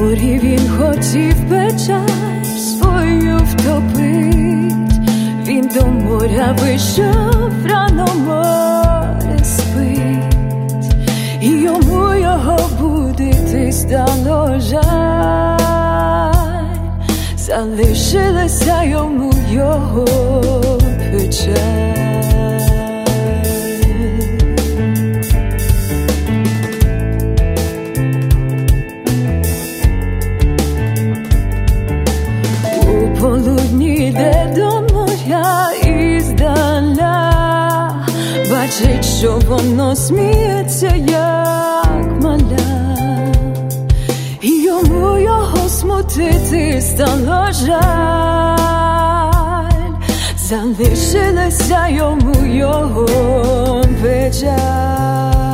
морі він хотів печаль свою втопить, він до моря вийшов, рано море спить, і йому його будити стало жаль, залишилася йому його печаль. Полудні йде до моря і здаля бачить, що воно сміється, як маля, і йому його смутити стало жаль, залишилася йому його печаль.